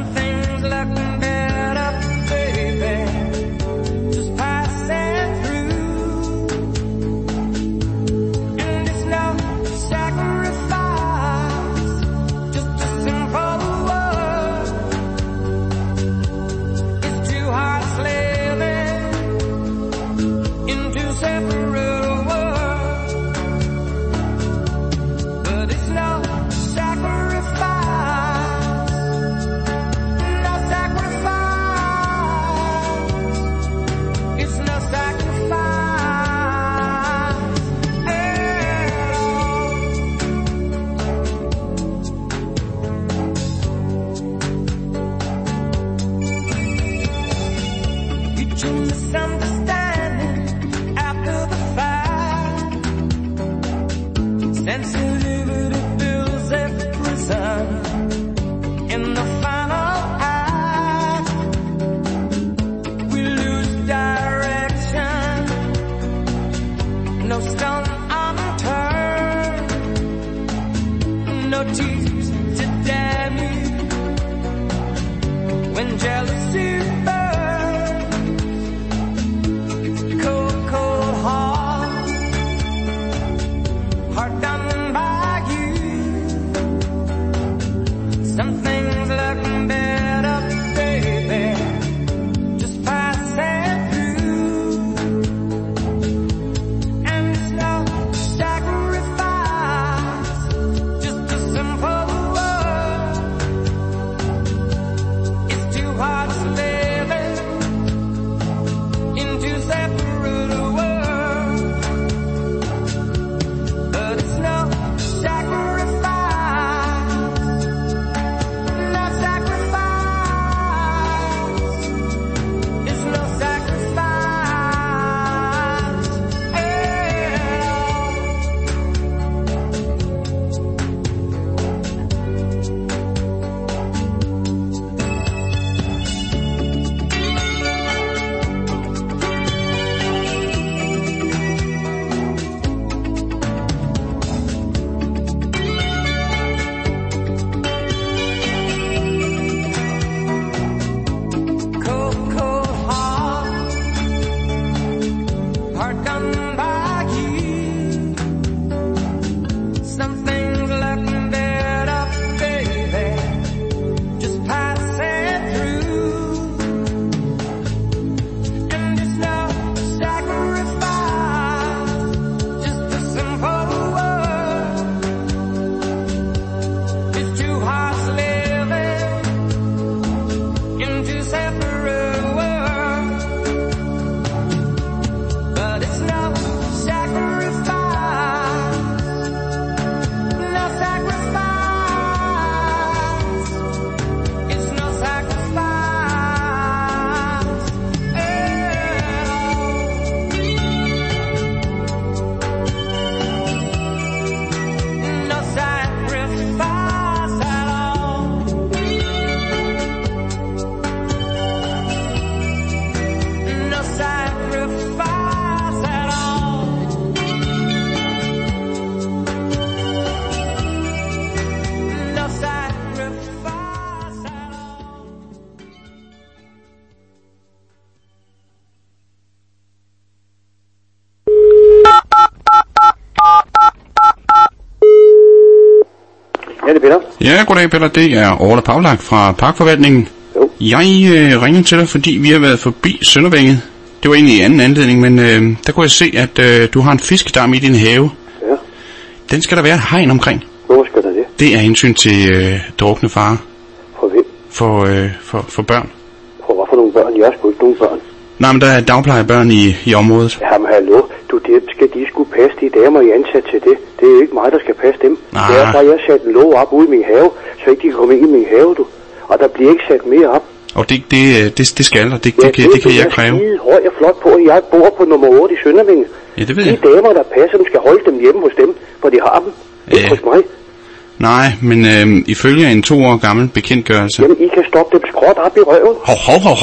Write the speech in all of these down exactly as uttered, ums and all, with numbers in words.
Ja, goddag Peter. Det er Orla Pavlak fra Parkforvaltningen. Jo. Jeg øh, ringer til dig, fordi vi har været forbi Søndervænget. Det var egentlig i anden anledning, men øh, der kunne jeg se, at øh, du har en fiskedam i din have. Ja. Den skal der være et hegn omkring. Hvor skal der det? Det er hensyn til øh, drukne fare. For hvem? For, øh, for, for børn. For hvad for nogle børn? Jeg har sgu ikke nogen børn. Nej, men der er dagplejebørn i, i området. Jamen hallo, du, det skal de skulle passe de damer, I ansat til det. Det er jo ikke mig, der skal passe dem. Nej. Det er bare, jeg satte en låg op ude i min have, så ikke de kan komme ind i min have, du. Og der bliver ikke sat mere op. Og det, det, det, det skal der, det, ja, det, kan, det kan jeg kræve. Det er høj og flot på, at jeg bor på nummer otte i Søndervænget. Ja, det ved de jeg. De damer, der passer dem, skal holde dem hjemme hos dem, for de har dem. Ikke ja. hos mig. Nej, men øh, ifølge en to år gammel bekendtgørelse. Jamen, I kan stoppe dem skråt op i røven. Hov, hov, hov, hov.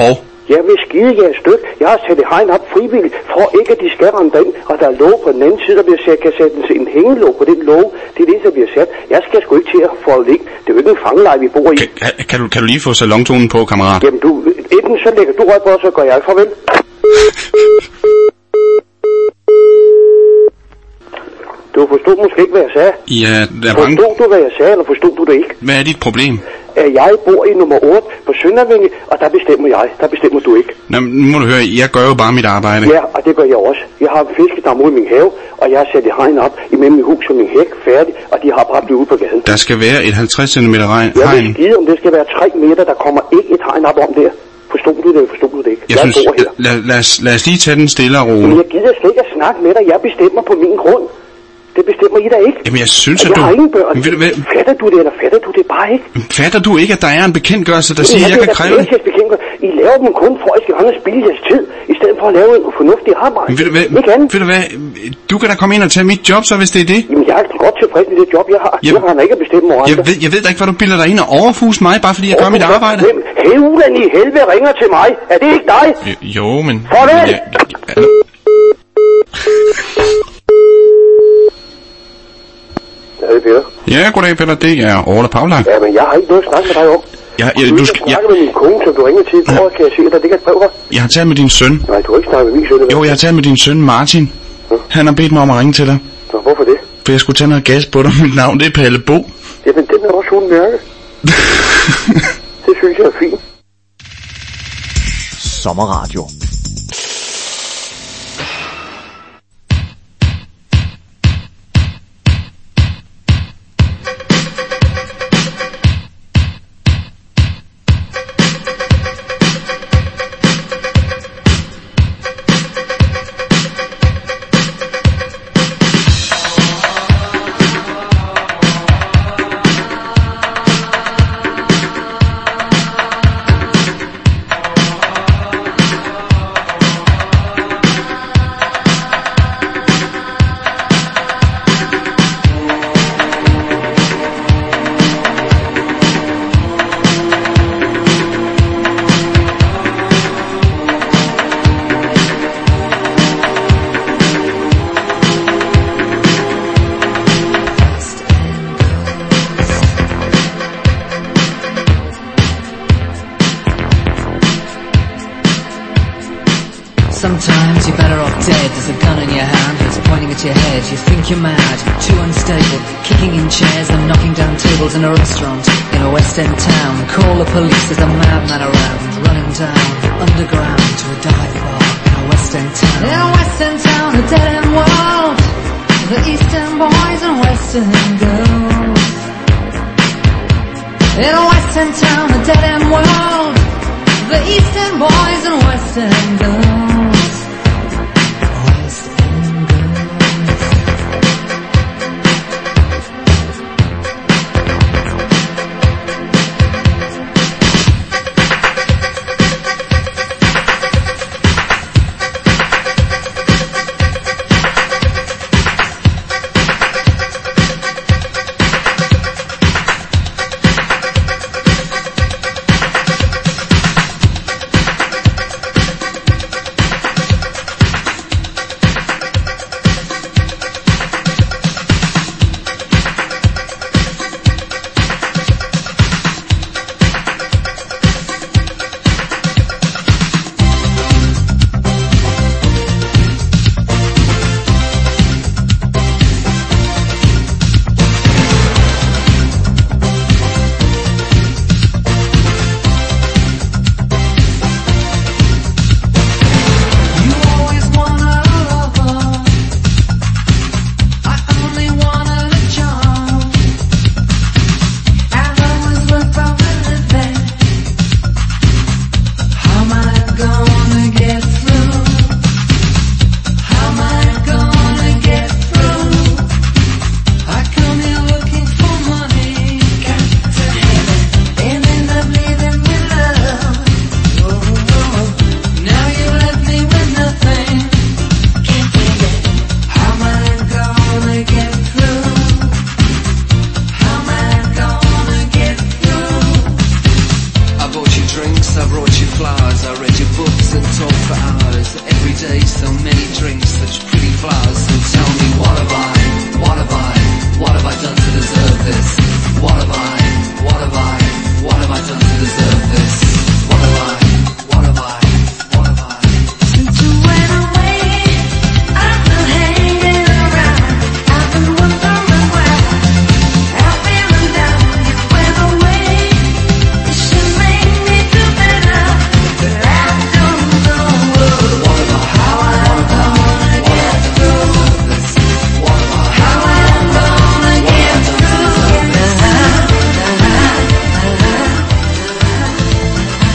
Jeg vil skide jeres stykke. Jeg har sat et hegn op frivilligt, for ikke at de skal ramme derind. Og der er låg på den anden side, der bliver sat, kan sættes en hængelåg på den låg. Det er det, der bliver sat. Jeg skal sgu ikke til at få det ligge. Det er jo ikke en fangelej, vi bor i. Kan, kan, du, kan du lige få salontonen på, kammerat? Jamen du, enten så lægger du røg på, så går jeg. Farvel. Du forstod måske ikke, hvad jeg sagde. Ja, der er mange... Forstod du, hvad jeg sagde, eller forstod du det ikke? Hvad er dit problem? Jeg bor i nummer otte på Søndervinge, og der bestemmer jeg. Der bestemmer du ikke. Nå, nu må du høre, jeg gør jo bare mit arbejde. Ja, og det gør jeg også. Jeg har en fiskedam ude i min have, og jeg har sat et hegn op imellem mit hus og min hæk færdig, og de har bare blivet ude på gaden. Der skal være et halvtreds centimeter hegn. Jeg vil skide, om det skal være tre meter, der kommer ikke et hegn op om der. Forstod du det, forstod du det ikke? Jeg, jeg synes, lad, lad, os, lad os lige tage den stille og roligt. Men jeg gider slet ikke at snakke med dig. Jeg bestemmer på min grund. Det bestemmer I da ikke. Jamen jeg synes, at jeg du... har ingen børn. Men, hvad... Fatter du det, eller fatter du det bare ikke? Fatter du ikke, at der er en bekendtgørelse, der siger, at jeg kan kræve... I laver dem kun for, at I skal rende og spille jeres tid, i stedet for at lave en fornuftig arbejde. Men ved du hvad, ved du hvad, du kan da komme ind og tage mit job, så hvis det er det. Jamen jeg er godt tilfreds med det job, jeg har. Jeg har ikke at bestemme over jeg ved, jeg ved da ikke, hvad du bilder dig ind og overfuse mig, bare fordi jeg gør mit arbejde. Hvem hævlen i helvede ringer til mig? Er det ikke dig? Jo, jo men... Farvel! Ja, ja, ja, det er Peter. Ja, goddag Peter, det er Orla Pavlak. Ja, men jeg har ikke noget at snakke med dig om. Ja, ja, du, du skal ja. snakke med min kone, som du ringer til. Hvor kan jeg se, at der ligger et brev her? Jeg har talt med din søn. Nej, du har ikke snakket med min søn. Eller? Jo, jeg har talt med din søn Martin. Ja. Han har bedt mig om at ringe til dig. Nå, hvorfor det? For jeg skulle tage noget gas på dig. Mit navn, det er Palle Bo. Jamen, den er også uden mærke. Det synes jeg er fint. Sommerradio. Sometimes you're better off dead. There's a gun in your hand, it's pointing at your head. You think you're mad, too unstable, kicking in chairs and knocking down tables in a restaurant in a West End town. Call the police, there's a madman around, running down underground to a dive bar in a West End town. In a West End town, a dead end world, the Eastern boys and Western girls. In a West End town, a dead end world, the Eastern boys and Western girls. brought you drinks, I brought you flowers, I read your books and talked for hours. Every day so many drinks, such pretty flowers. So tell me, what have I, what have I, what have I done to deserve this? What have I, what have I, what have I done to deserve this? What have I, what have I, what have I? Since you went away, I've been hanging around. I've been wondering why I'm feeling down. You went away, it should make me feel better, but I don't know What have I, how I'm gonna get through. what have I, How I'm gonna get through.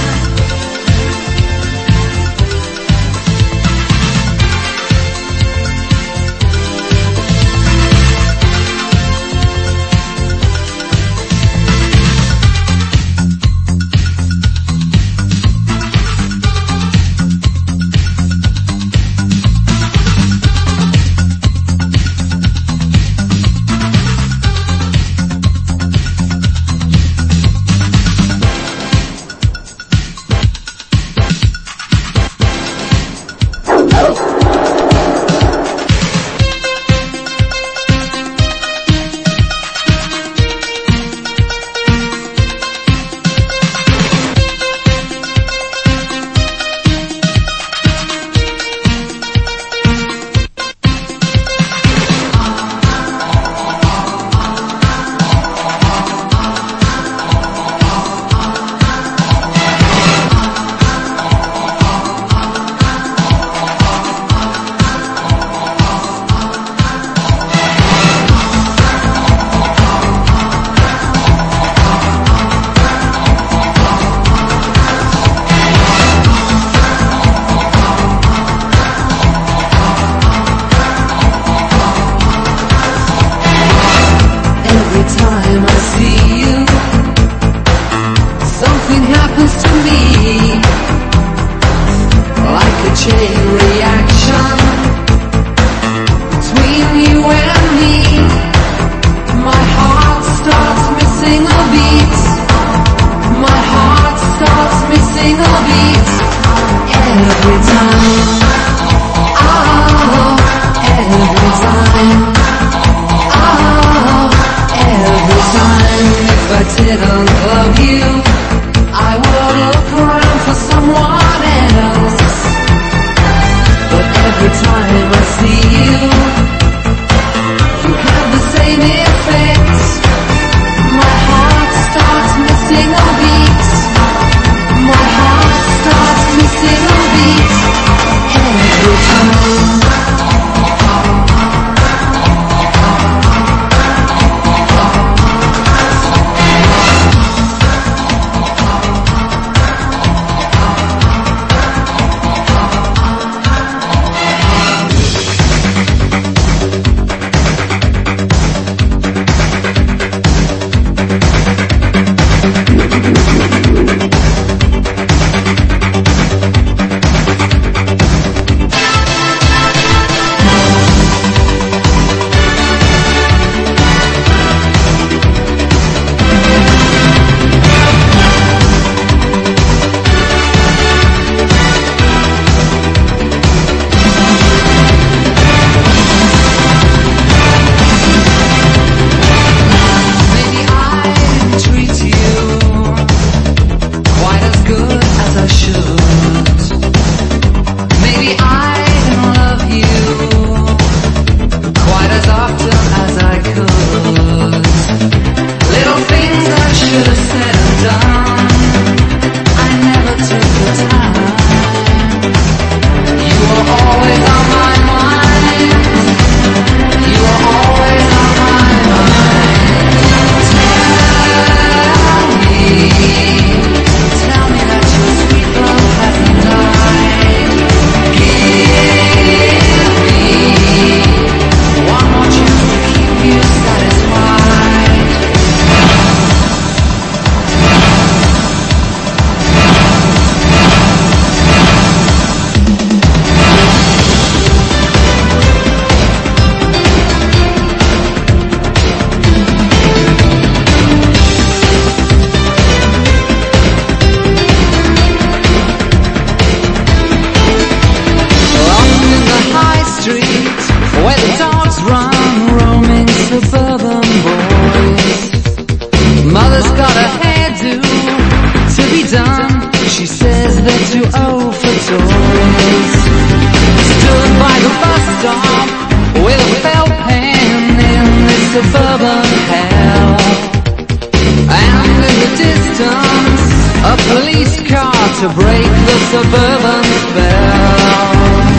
toys. Stood by the bus stop with a felt pen in this suburban hell. And in the distance, a police car to break the suburban spell.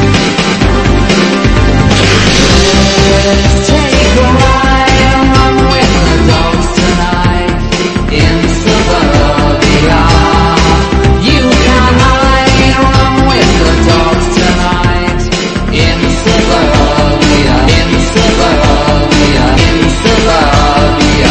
Let's take a ride and run with the dogs tonight in suburbia. You can hide and run with the dogs tonight in suburbia, in suburbia, in suburbia.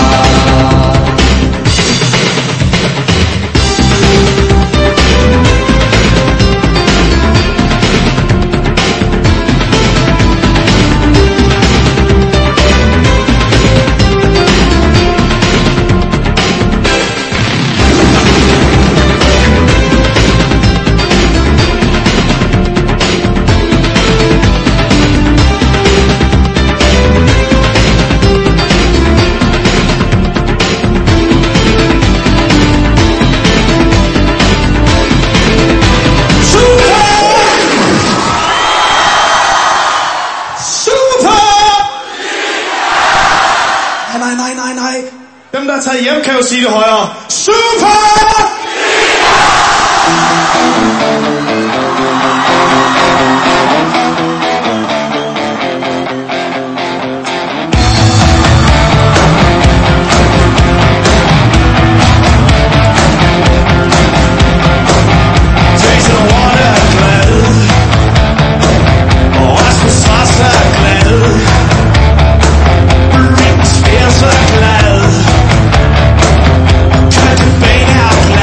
Dem, der er taget hjem, kan jo sige det højere. Super! Out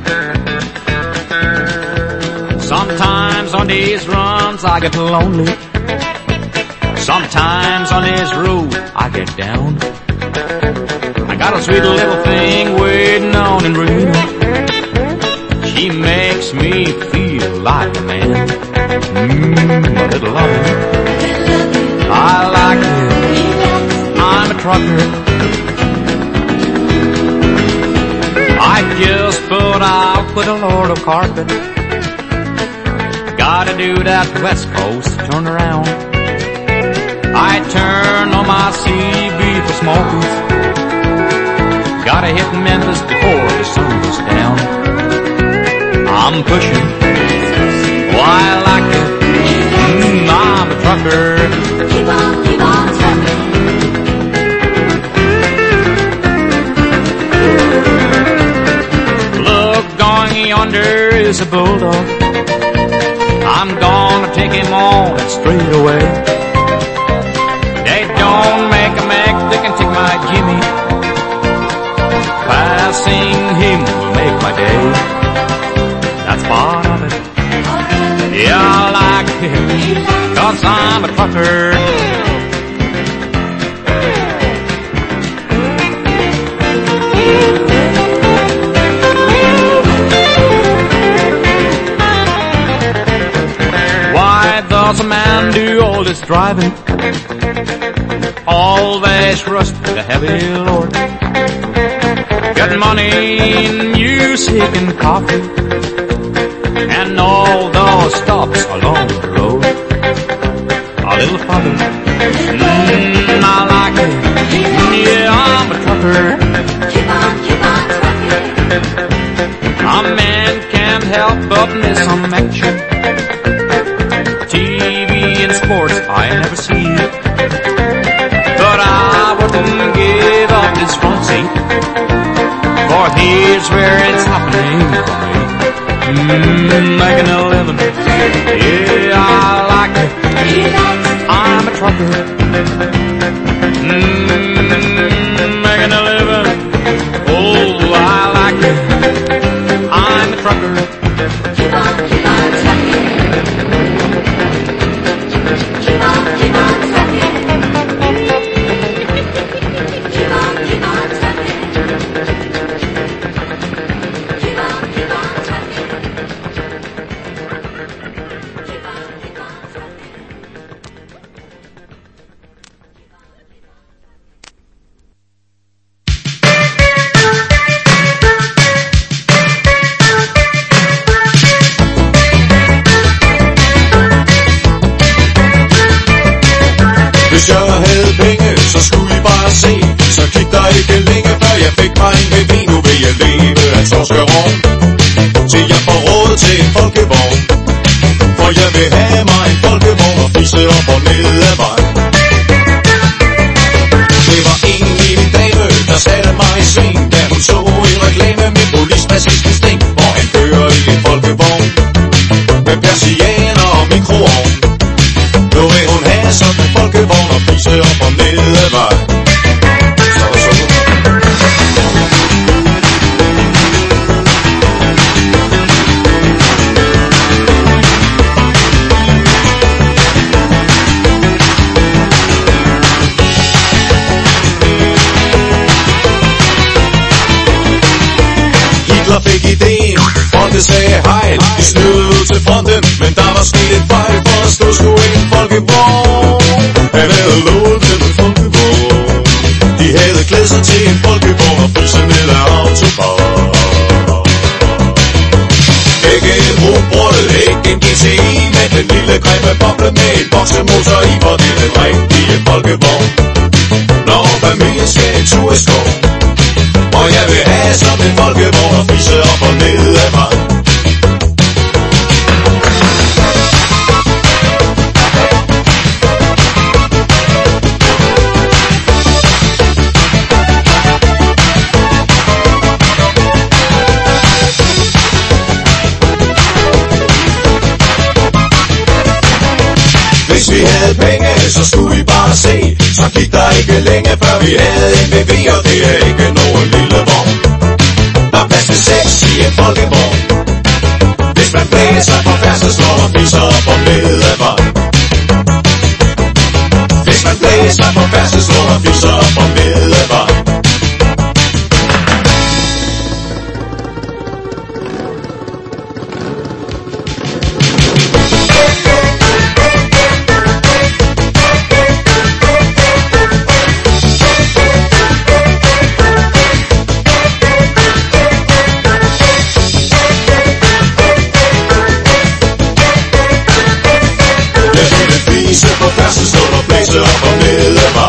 Sometimes on these runs I get lonely. Sometimes on this road I get down. I got a sweet little thing waiting on in Reno. She makes me feel like a man. Mmm, a little loving. I like it. I'm a trucker. I just put out with a load of carpet. Gotta do that West Coast turn around. I turn on my C B for smokies. Gotta hit Memphis before the sun goes down. I'm pushing. Oh, I like it. Mm, I'm a trucker. Keep on, keep on trucking. Look, going yonder is a bulldog. I'm gonna take him on and straight away. They don't make a Mac, they can take my Jimmy. Passing him will make my day. That's part of it. Yeah, I like it, cause I'm a trucker. Why does a man do all this driving? Always rush with a heavy load. Get money in music and coffee, and all those stops along the road. A little fun. Mmm, I like it. Yeah, I'm a trucker. Keep on, keep on trucking. A man can't help but miss some action. T V and sports I never see, but I wouldn't give up this front seat, for here's where it's happening for me. Mmm, making a living. Yeah, I like it. I'm a trucker. Mmm, making a living. Oh, I like it. I'm a trucker. Keep on, keep on trucking. Keep on, keep on trucking. Keep on, keep on trucking. Keep on, keep on trucking. Keep on, keep on trucking. Hvis jeg havde penge, så skulle I bare se. Så gik der ikke længe, før jeg fik mig en baby. Nu vil jeg leve af torskerovn, til jeg får råd til en folkevogn. For jeg vil have mig en folkevogn og fise op og ned ad vejen. Det var en lille dame, der satte mig i sving, da hun så en reklame med polisbassisten Sting, hvor han kører i en folkevogn med persianer og mikroovn. Nu vil hun have sådan en folkevogn og fise op og ned ad vejen. Så så. Hitler fik ideen, folket sagde hej. De snøvede ud til fronten, men der var sket et fejl, for der stod sgu ikke en folkevogn. Han havde lovet til en folkevogn. De havde klædt sig til en folkevogn og fryse ned af autobahn. Ikke en robrulle, ikke en G T I, men den lille grimme boble med en boksemotor i, hvor det er den rigtige folkevogn. Når familien skal en tur i skov, og jeg vil have som en folkevogn og fise op og ned af vejen. Hvis vi havde penge, så skulle I bare se. Så gik der ikke længe, før vi havde en B B, og det er ikke nogen lille vogn. Der er plads til seks i en folkevogn. på færdselsstund og blæse op og nede mig.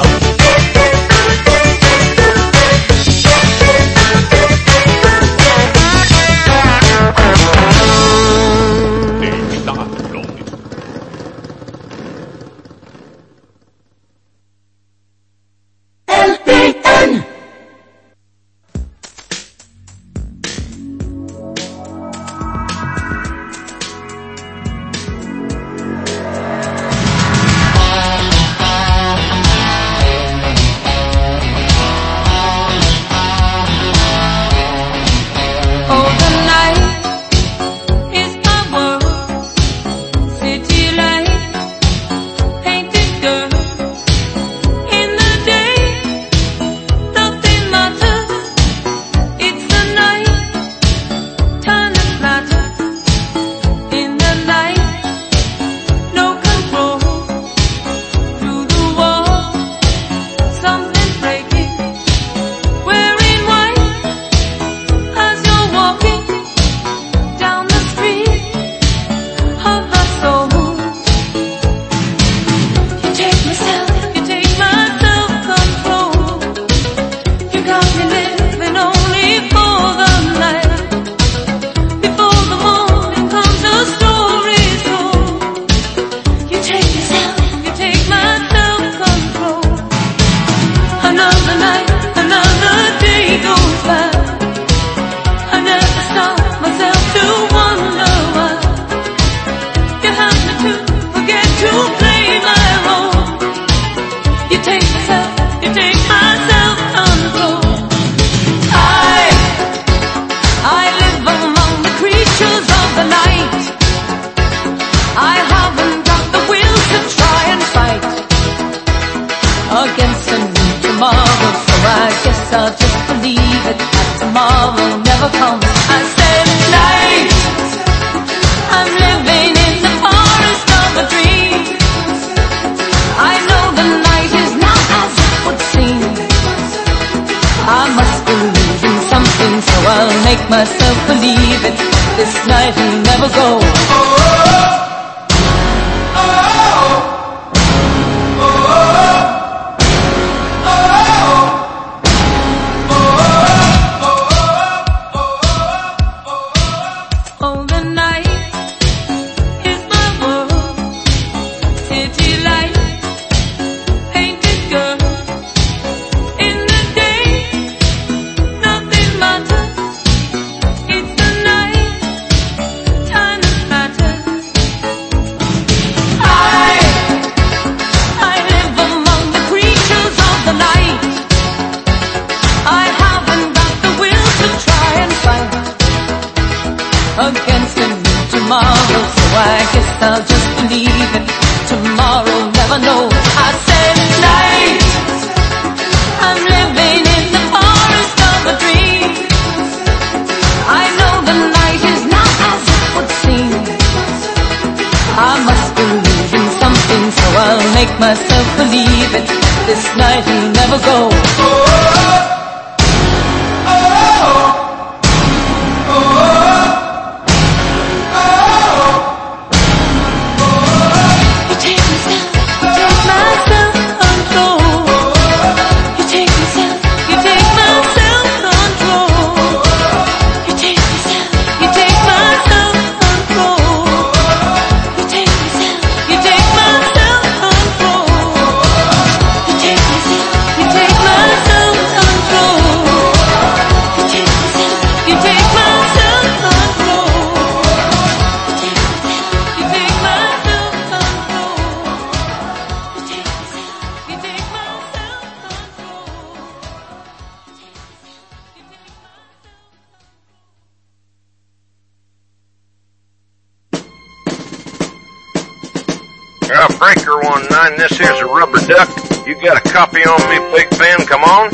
Uh, Breaker one nine, this here's a rubber duck. You got a copy on me, Big Ben, come on?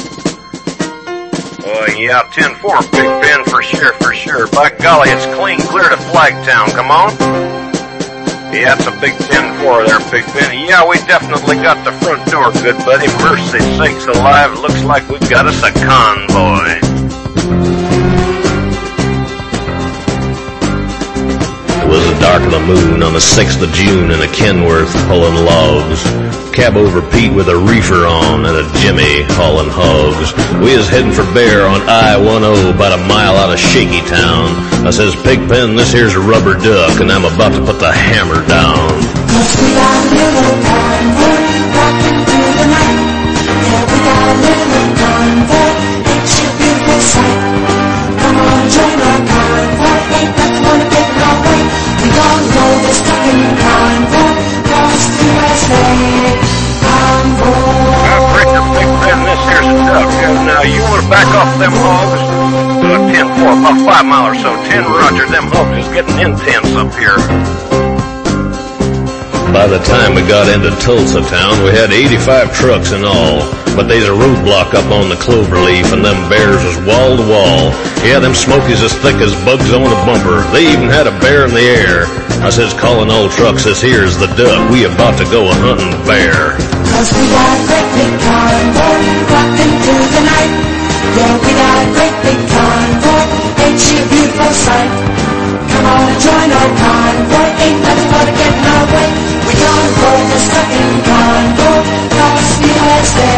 Uh, yeah, ten four, Big Ben, for sure, for sure. By golly, it's clean clear to Flagtown, come on? Yeah, it's a big ten four there, Big Ben. Yeah, we definitely got the front door, good buddy. Mercy sakes alive, looks like we've got us a convoy. Well, was the dark of the moon on the sixth of June in a Kenworth pulling logs. Cab over Pete with a reefer on and a Jimmy hauling hogs. We is heading for Bear on I ten about a mile out of Shaky Town. I says, Pigpen, this here's a rubber duck and I'm about to put the hammer down. Cause we got a little convoy rocking through the night. Yeah, we got a little convoy, ain't you a beautiful sight? Come on, join our convoy, ain't nothing gonna get in our way. We gon' go this fucking convoy, cross the U S A. Convoy. Well, Breaker, Pigpen, this here's a duck. And now you want to back off them hogs? Uh, ten four, about five mile or so. ten Roger, them hogs is getting intense up here. By the time we got into Tulsa town, we had eighty-five trucks in all. But they's a roadblock up on the Cloverleaf, and them bears was wall to wall. Yeah, them smokies as thick as bugs on a bumper. They even had a bear in the air. I says, calling all trucks, this here's the duck. We about to go a hunting bear. Cause we got a great big convoy rocking through the night. Yeah, we got a great big convoy, ain't she a beautiful sight? Come on and join our convoy, ain't nothing gonna get in our way. We gonna go this fucking convoy, cross the U S A.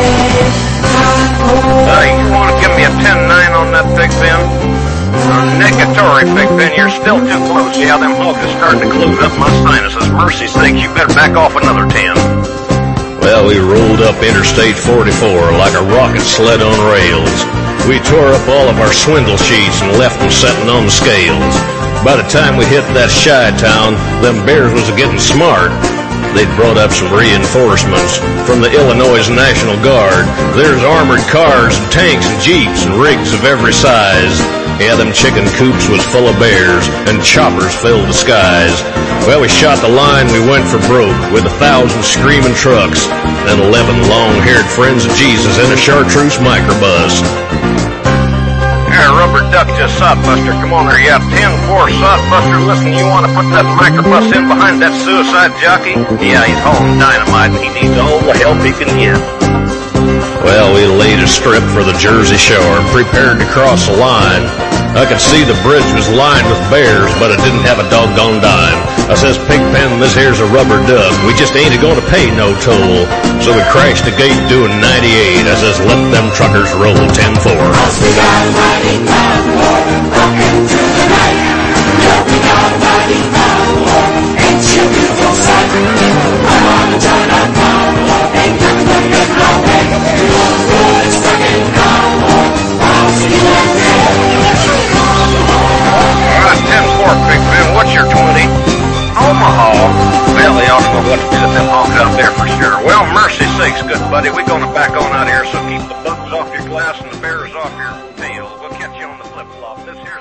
Convoy. Uh, you want to give me a ten nine on that, Pigpen? Uh, negatory, Pigpen, you're still too close. Yeah, them hogs are starting to close up my sinuses. Mercy sakes, you better back off another ten. Well, we rolled up Interstate forty-four like a rocket sled on rails. We tore up all of our swindle sheets and left them setting on the scales. By the time we hit that shy town, them bears was getting smart. They'd brought up some reinforcements from the Illinois National Guard. There's armored cars and tanks and jeeps and rigs of every size. Yeah, them chicken coops was full of bears and choppers filled the skies. Well, we shot the line, we went for broke with a thousand screaming trucks and eleven long-haired friends of Jesus in a chartreuse microbus. Here, Rubber Duck just Sodbuster. Come on there, yeah, ten four Sodbuster. Listen, you want to put that microbus in behind that suicide jockey? Yeah, he's hauling dynamite and he needs all the help he can get. Well, we laid a strip for the Jersey Shore and prepared to cross the line. I could see the bridge was lined with bears, but it didn't have a doggone dime. I says, Pigpen, this here's a rubber duck. We just ain't going to pay no toll. So we crashed the gate doing ninety-eight. I says, let them truckers roll ten four. Cause we got a mighty convoy rocking through the night. Yeah, we got a mighty convoy, ain't you a beautiful sight? Come on and join our convoy, ain't nothing gonna get in our way. We gonna roll this fucking convoy, cross the U S A. Alright, ten four, Pigpen, what's your twenty? Omaha. Well, they ought to know what to do with them hogs out there for sure. Well, mercy sakes, good buddy, we're going to back on out here, so keep the bugs off your glass and the bears off your tail. We'll catch you on the flip-flop. This here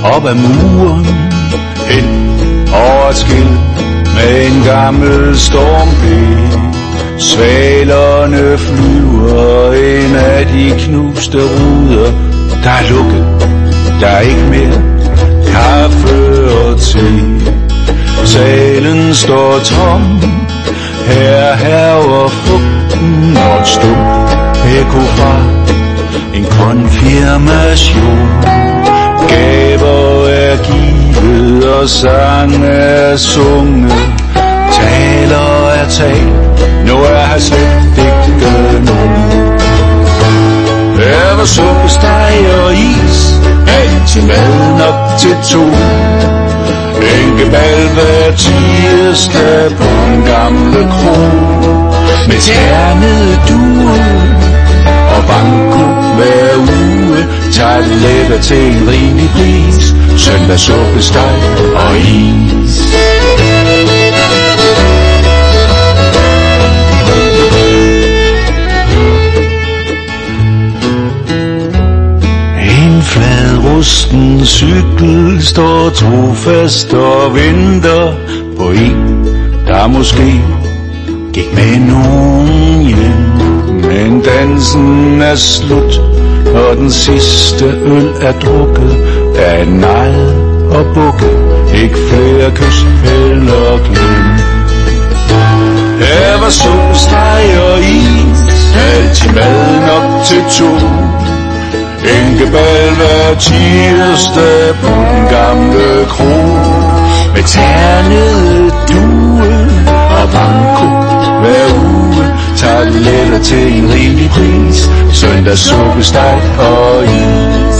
op ad muren, hen over et skilt med en gammel stormbil. Svalerne flyver ind af de knuste ruder. Der er lukket, der er ikke mere kaffe og te. Salen står tom, her hærger fugten og et stumt ekko fra en konfirmation. Gaver er givet og sang er sunget. Taler er talt, nu er her slet ikke nogen. Der var suppe, steg og is, altid mad nok til to. Enkebal hver tirsdag på en gamle kro. Med ternede duer og banko hver uge. Tarteletter til en rimelig pris, søndag suppe, steg og is. En flad rusten cykel står trofast og venter på en, der måske gik med nogen hjem. Men dansen er slut, og den sidste øl er drukket. Der er et nej og bukket, ikke flere kys eller glem. Her var suppe, steg og is, altid mad nok til to. Enkebal hver tirsdag på den gamle kro. Med ternede due og banko hver uge. Tarteletter til en rimelig pris, søndag suppe, steg og is.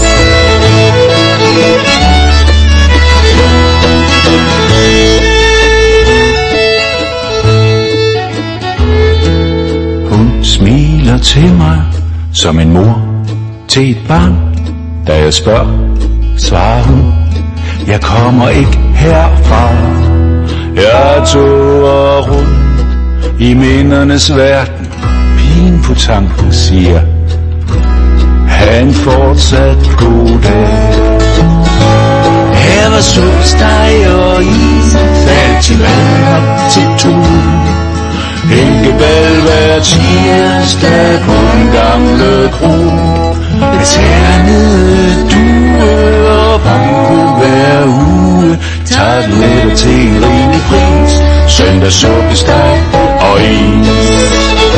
Hun smiler til mig som en mor til et barn. Da jeg spørger, svarer hun, jeg kommer ikke herfra. Jeg tog rundt i mindernes verden. Pigen på tanken siger, ha' en fortsat god dag. Her var suppe, steg og is, altid mad nok til to. Enkebal hver tirsdag på den gamle kro. Med ternede due og banko hver uge. Tarteletter til en rimelig pris, søndag suppe, steg og is.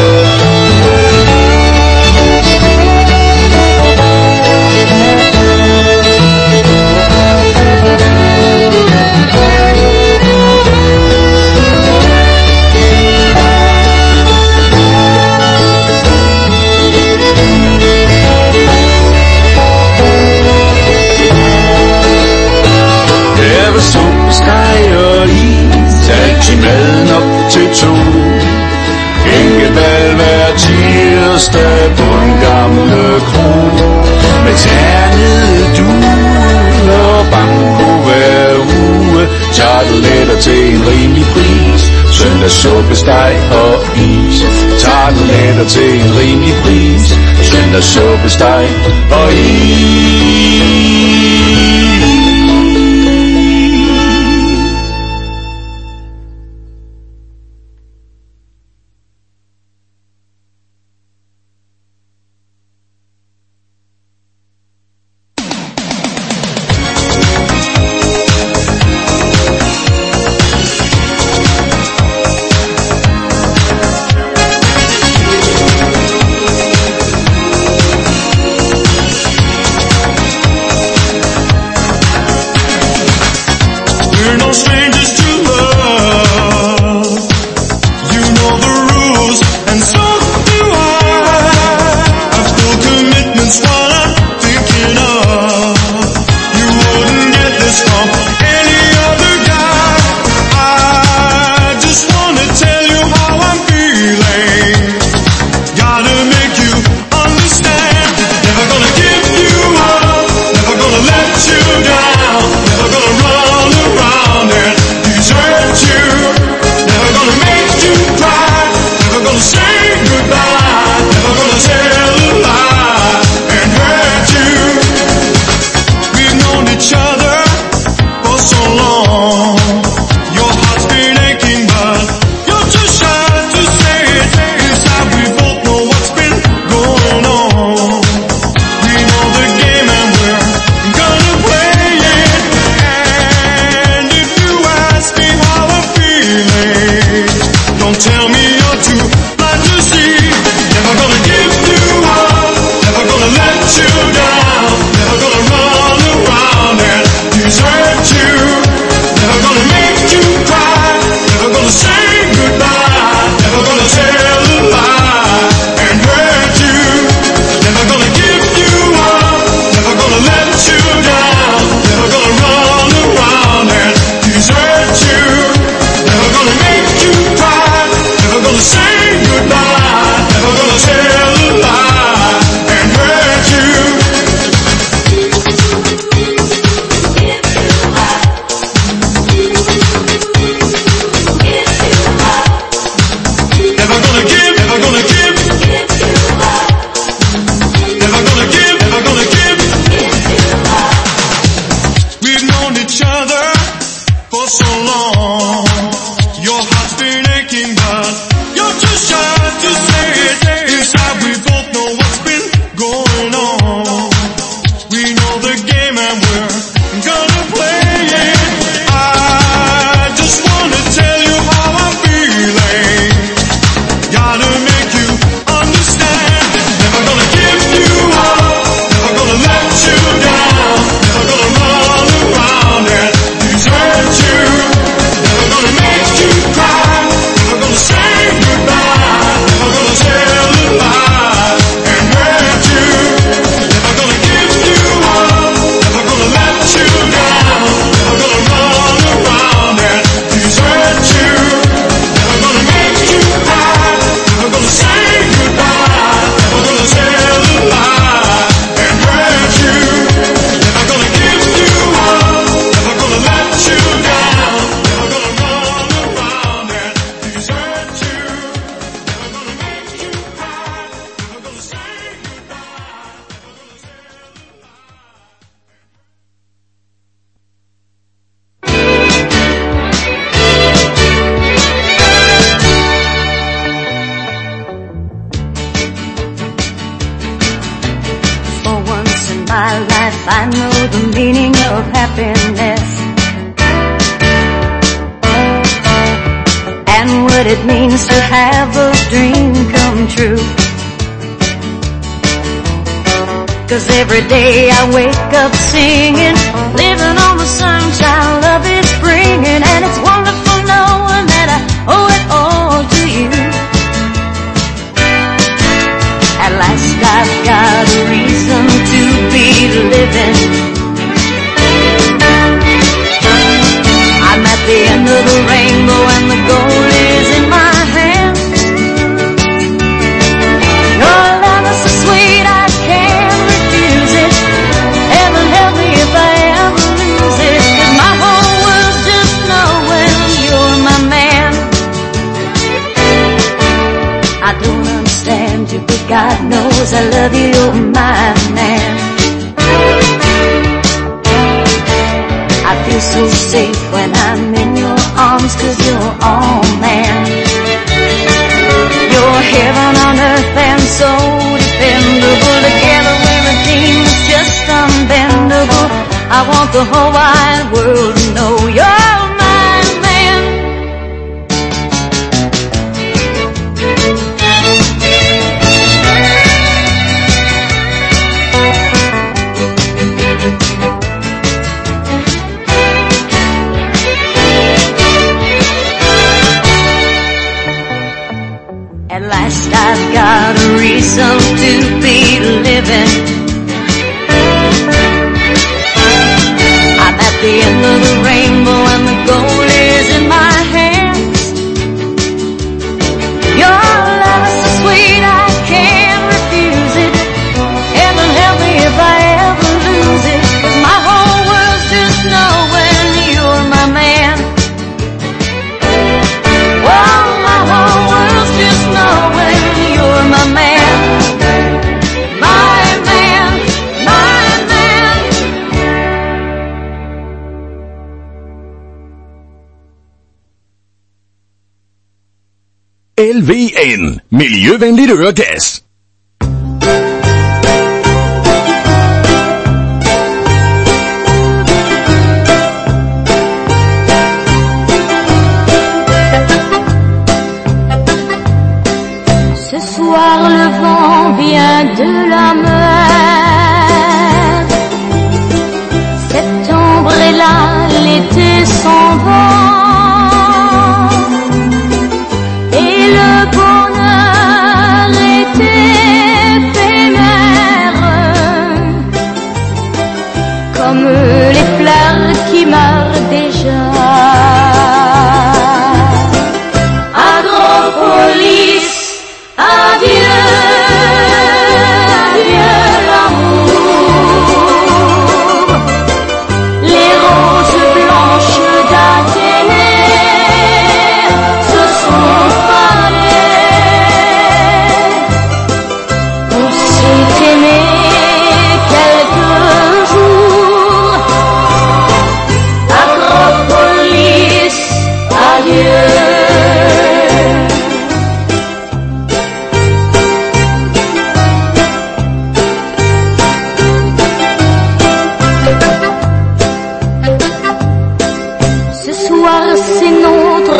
Suppe, steg og is, altid mad nok til to. Enkebal hver tirsdag på en gamle kro. Med ternede due og banko hver uge. Tarteletter til en rimelig pris, søndag suppe, steg og is. Tarteletter til en rimelig pris, søndag suppe, steg og is. known each other for so long. Your heart's been aching, but you're too shy to say it. Inside we both know what's been going on. We know the game and we're gonna play it. I just wanna tell you how I'm feeling. Gotta make you understand. Never gonna give you up. Never gonna let you down. Never gonna run around and desert you. Never gonna make you cry. Never gonna say goodbye. Never gonna tell a lie and hurt you. Never gonna give you up. Never gonna let you down. Never gonna run around and desert you. Never gonna make you cry. Never gonna say goodbye. Never gonna tell a lie and hurt you. Never gonna give you up. Never gonna let you down. Never gonna run around and desert you. Never gonna make you cry. Never gonna say goodbye. Never gonna tell a lie. For once in my life I know the meaning of happiness and what it means to have a dream come true. 'Cause every day I wake up singing, living on the sunshine love is bringing, and it's wonderful knowing that I owe it all to you. At last I've got a reason to be living. I'm at the end of the rainbow and the goal is in my hand. Your love is so sweet I can't refuse it. Heaven help me if I ever lose it. 'Cause my whole world's just knowing you're my man. I don't understand you, but God knows I love you, you're my man. I feel so safe when I'm in your arms, 'cause you're all man. You're heaven on earth and so dependable. Together we're a team that's just unbendable. I want the whole wide world to know you're my man. At last I've got a reason to be living. I'm at the end of the rainbow and the goal is in my hands. Your love is so sweet I can't refuse it. Heaven help me if I ever lose it. 'Cause my whole world's just knowing you're my man. Oh, my whole world's just knowing you're my man. My man, my man. L V N, miljøvenligt øregas. Ce soir le vent vient de la mer. Septembre est là, l'été s'en va. Et le bonheur est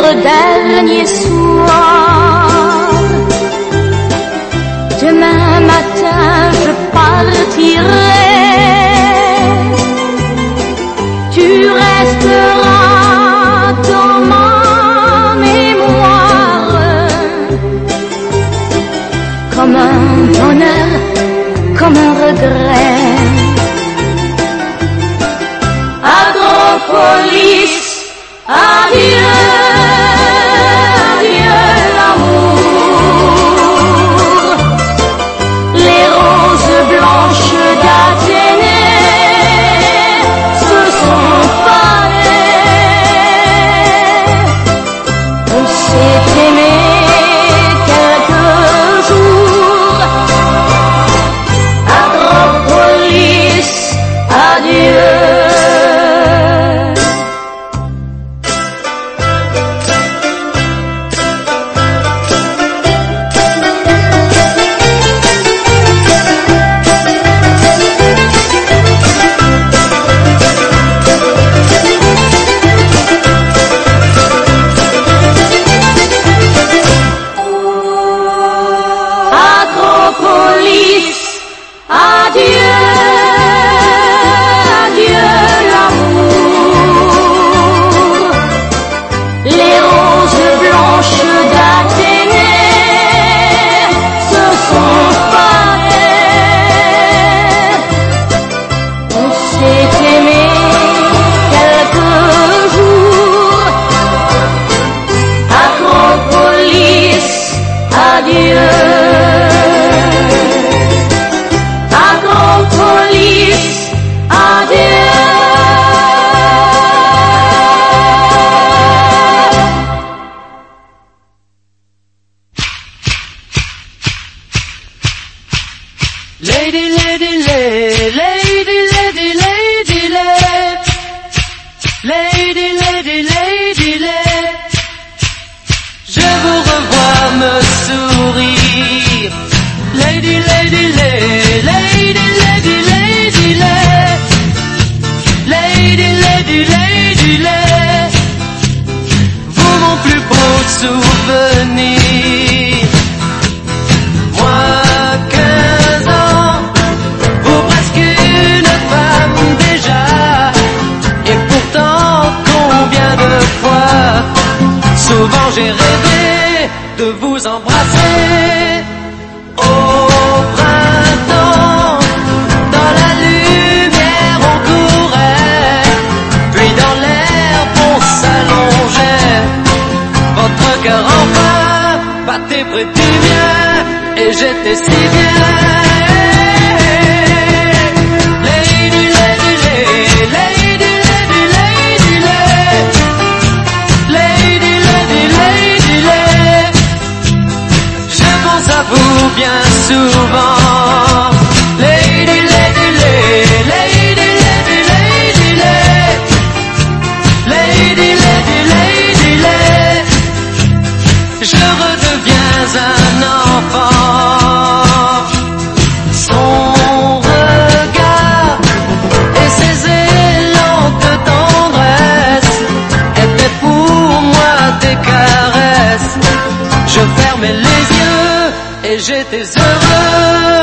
dernier soir. Demain matin je partirai. Tu resteras dans ma mémoire comme un bonheur, comme un regret. Agropolis, adieu, adieu l'amour. Les roses blanches d'Athénée se sont fanées. On s'est aimé quelques jours. Agropolis, adieu. Agropolis, adieu, adieu l'amour. Les roses blanches d'Athénée se sont fanées. On s'est aimé quelques jours. Agropolis, adieu. Agropolis, adieu. Lady, lady, lady, lady, lady, lady, lady, lady, lady, lady. Je vous revois me sourire. Lady, lady, lady, lady, lady, lady, lady, lady, lady, lady. Vous mon plus beau souvenir. Moi, quinze ans, vous presque une femme déjà. Et pourtant, combien de fois, souvent j'ai rêvé de vous embrasser. Au printemps, dans la lumière on courait, puis dans l'herbe on s'allongeait. Votre cœur enfin battait près du mien, et j'étais si bien. Lady, lady, lady, lady, lady, lady, lady, lady, lady, lady. Je pense à vous bien souvent. Lady, lady, lady, lady, lady, lady, lady, lady, lady, lady. Je redeviens un enfant. Son regard et ses élans de tendresse étaient pour moi des caresses. Je fermais les yeux et j'étais heureux.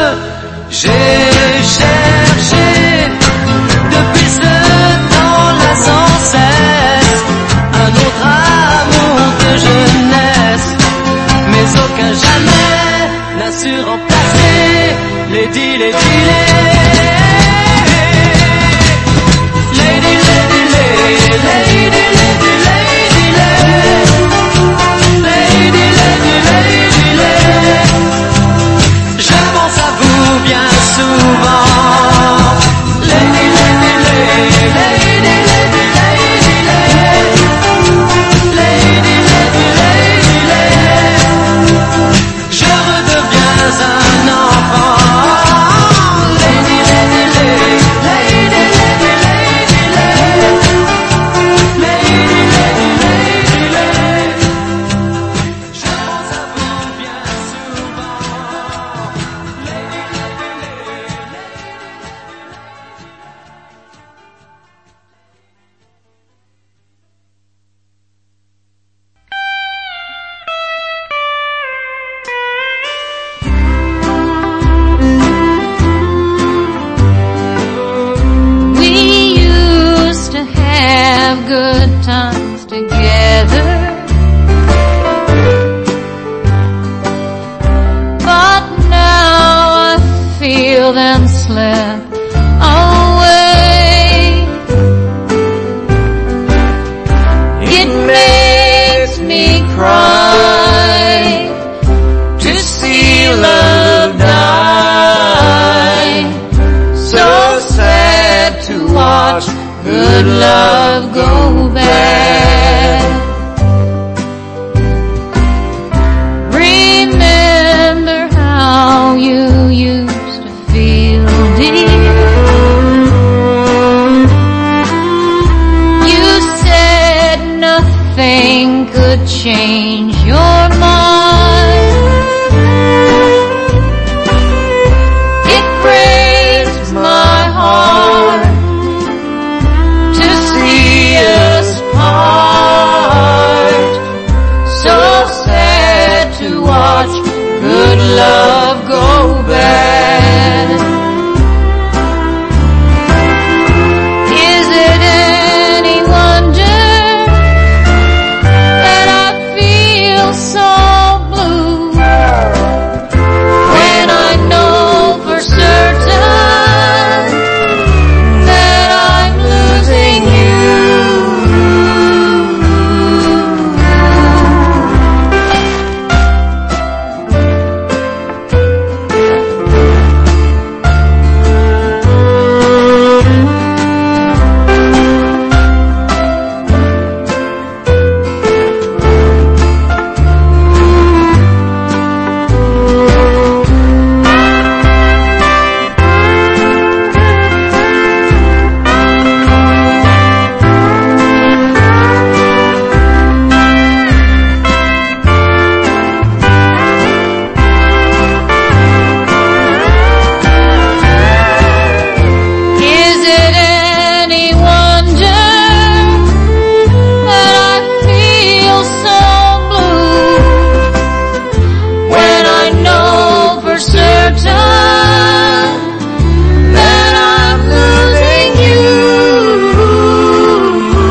anything could change.